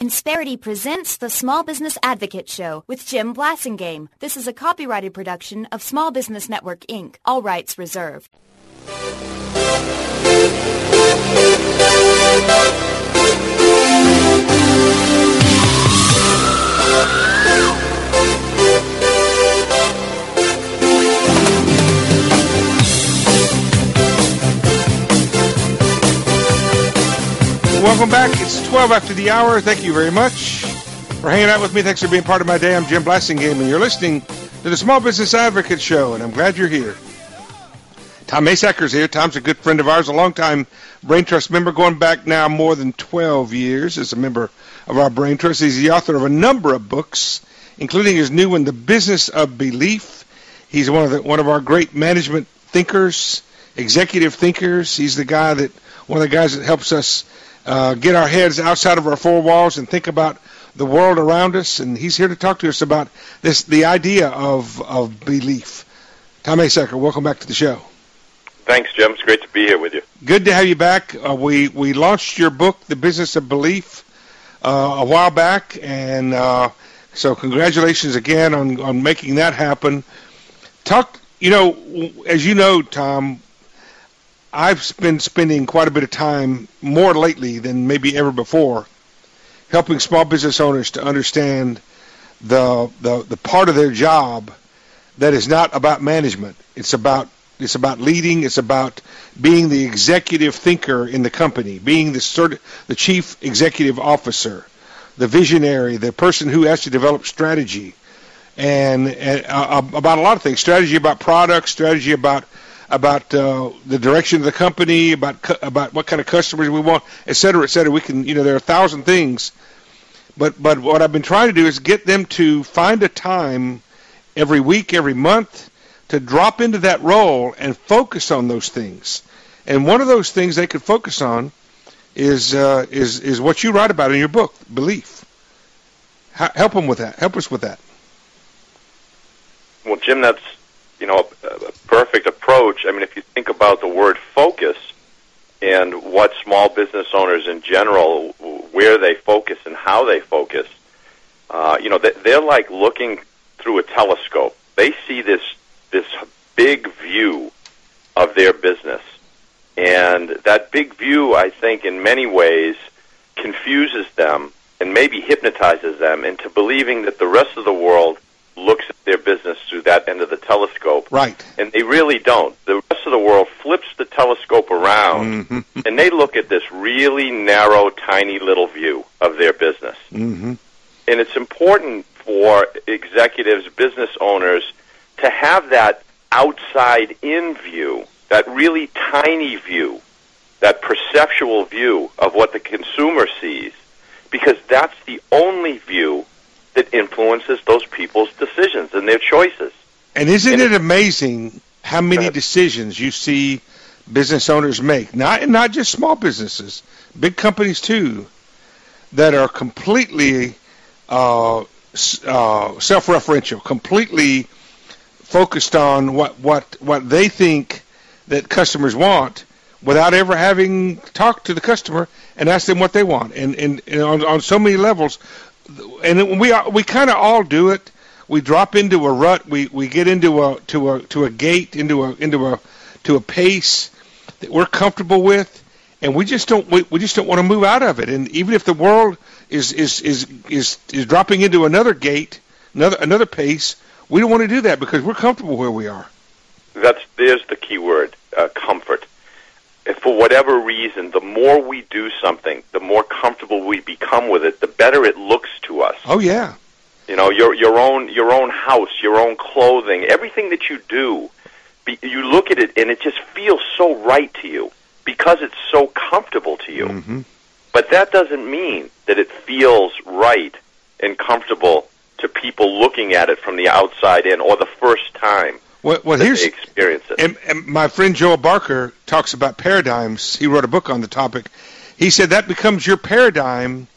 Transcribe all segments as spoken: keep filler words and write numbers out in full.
Insperity presents the Small Business Advocate Show with Jim Blasingame. This is a copyrighted production of Small Business Network, Incorporated. All rights reserved. Welcome back. It's twelve after the hour. Thank you very much for hanging out with me. Thanks for being part of my day. I'm Jim Blasingame, and you're listening to the Small Business Advocate Show, and I'm glad you're here. Tom Masacker's here. Tom's a good friend of ours, a longtime Brain Trust member, going back now more than twelve years as a member of our Brain Trust. He's the author of a number of books, including his new one, The Business of Belief. He's one of the, one of our great management thinkers, executive thinkers. He's the guy that one of the guys that helps us Uh, get our heads outside of our four walls and think about the world around us, and he's here to talk to us about this, the idea of, of belief. Tom Masacker, welcome back to the show. Thanks, Jim. It's great to be here with you. Good to have you back. Uh, we, we launched your book, The Business of Belief, uh, a while back, and uh, so congratulations again on, on making that happen. Talk, you know, as you know, Tom, I've been spending quite a bit of time, more lately than maybe ever before, helping small business owners to understand the the, the part of their job that is not about management. It's about it's about leading. It's about being the executive thinker in the company, being the sort the chief executive officer, the visionary, the person who has to develop strategy, and, and uh, about a lot of things. Strategy about products, strategy about about uh, the direction of the company, about cu- about what kind of customers we want, et cetera, et cetera. We can, you know, there are a thousand things. But but what I've been trying to do is get them to find a time every week, every month, to drop into that role and focus on those things. And one of those things they could focus on is uh, is is what you write about in your book, belief. H- help them with that. Help us with that. Well, Jim, that's you know, a, a perfect approach. I mean, if you think about the word focus and what small business owners in general, where they focus and how they focus, uh, you know, they're like looking through a telescope. They see this this big view of their business. And that big view, I think, in many ways confuses them and maybe hypnotizes them into believing that the rest of the world looks at their business through that end of the telescope. Right. And they really don't. The rest of the world flips the telescope around, mm-hmm. and they look at this really narrow, tiny little view of their business. Mm-hmm. And it's important for executives, business owners, to have that outside-in view, that really tiny view, that perceptual view of what the consumer sees, because that's the only view that influences those people's decisions and their choices. And isn't and it amazing how many decisions you see business owners make, not not just small businesses, big companies too, that are completely uh, uh, self-referential, completely focused on what, what, what they think that customers want without ever having talked to the customer and asked them what they want. And, and, and on, on so many levels, and we we kind of all do it. We drop into a rut. We, we get into a to a to a gate, into a into a to a pace that we're comfortable with, and we just don't we, we just don't want to move out of it. And even if the world is is is is, is dropping into another gate, another another pace, we don't want to do that because we're comfortable where we are. That's there's the key word, uh, comfort. If for whatever reason, the more we do something, the more comfortable we become with it, the better it looks to us. Oh yeah. You know, your your own your own house, your own clothing, everything that you do, be, you look at it and it just feels so right to you because it's so comfortable to you. Mm-hmm. But that doesn't mean that it feels right and comfortable to people looking at it from the outside in or the first time. Well, well, here's, they experience it. And, and my friend Joel Barker talks about paradigms. He wrote a book on the topic. He said that becomes your paradigm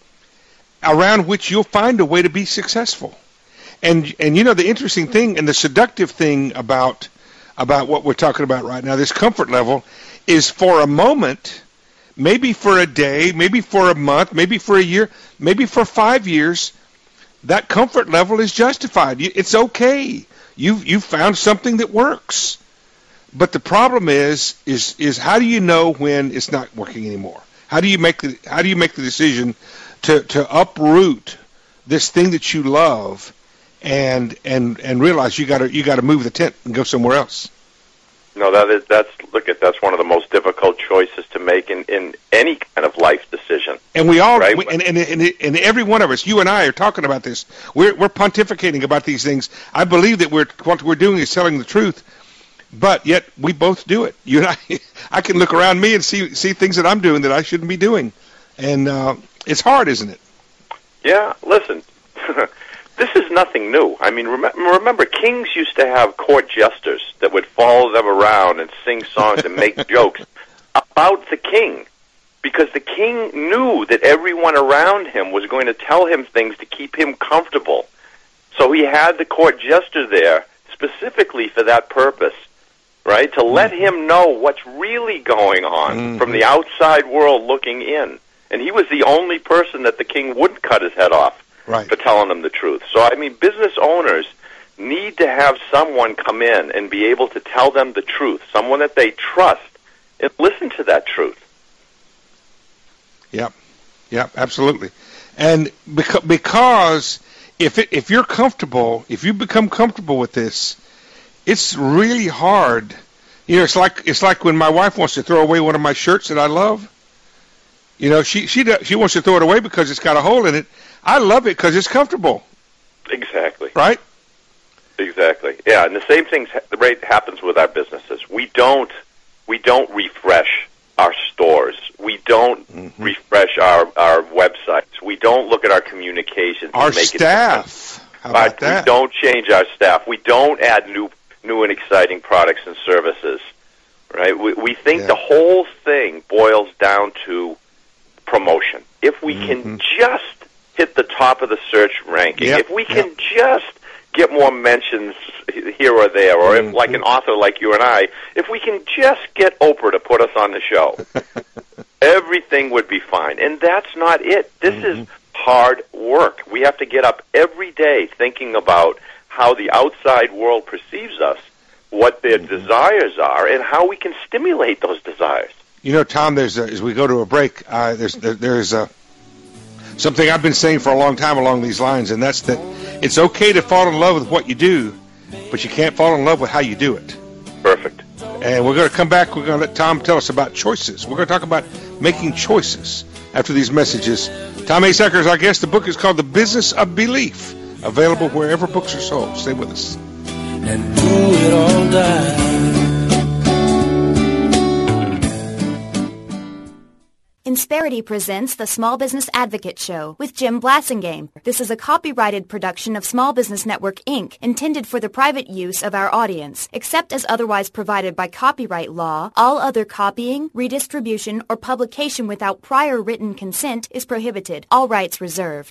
around which you'll find a way to be successful. And and you know the interesting thing and the seductive thing about about what we're talking about right now, this comfort level, is for a moment maybe for a day, maybe for a month, maybe for a year, maybe for five years, that comfort level is justified. It's okay. You've, you've found something that works. But the problem is, is, is how do you know when it's not working anymore? How do you make the, how do you make the decision to, to uproot this thing that you love and, and, and realize you gotta, you gotta move the tent and go somewhere else? No, that is, that's, look at, that's one of the most difficult choices to make in, in any kind of life decision. And we all, right? we, and, and, and, and every one of us, you and I are talking about this. We're, we're pontificating about these things. I believe that we're, what we're doing is telling the truth, but yet we both do it. You and I, I can look around me and see, see things that I'm doing that I shouldn't be doing. And, uh, it's hard, isn't it? Yeah, listen. This is nothing new. I mean, rem- remember, kings used to have court jesters that would follow them around and sing songs and make jokes about the king, because the king knew that everyone around him was going to tell him things to keep him comfortable. So he had the court jester there specifically for that purpose, right? To let him know what's really going on mm-hmm. from the outside world looking in. And he was the only person that the king wouldn't cut his head off. Right. For telling them the truth. So, I mean, business owners need to have someone come in and be able to tell them the truth, someone that they trust, and listen to that truth. Yep, yep, absolutely. And beca- because if it, if you're comfortable, if you become comfortable with this, it's really hard. You know, it's like it's like when my wife wants to throw away one of my shirts that I love. You know, she she does, she wants to throw it away because it's got a hole in it. I love it because it's comfortable. Exactly. Right? Exactly. Yeah, and the same thing right, happens with our businesses. We don't we don't refresh our stores. We don't mm-hmm. refresh our, our websites. We don't look at our communications. Our and make staff. It How about but that? We don't change our staff. We don't add new new and exciting products and services. Right? We, we think yeah. the whole thing boils down to promotion. If we mm-hmm. can just hit the top of the search ranking, yep. if we can yep. just get more mentions here or there, or if, like an author like you and I, if we can just get Oprah to put us on the show, everything would be fine. And that's not it. This mm-hmm. is hard work. We have to get up every day thinking about how the outside world perceives us, what their mm-hmm. desires are, and how we can stimulate those desires. You know, Tom, there's a, as we go to a break, uh, there's there, there's a something I've been saying for a long time along these lines, and that's that it's okay to fall in love with what you do, but you can't fall in love with how you do it. Perfect. And we're going to come back. We're going to let Tom tell us about choices. We're going to talk about making choices after these messages. Tom Asacker is our guest. The book is called The Business of Belief, available wherever books are sold. Stay with us. And do it all die. Insperity presents the Small Business Advocate Show with Jim Blasingame. This is a copyrighted production of Small Business Network, Incorporated, intended for the private use of our audience. Except as otherwise provided by copyright law, all other copying, redistribution, or publication without prior written consent is prohibited. All rights reserved.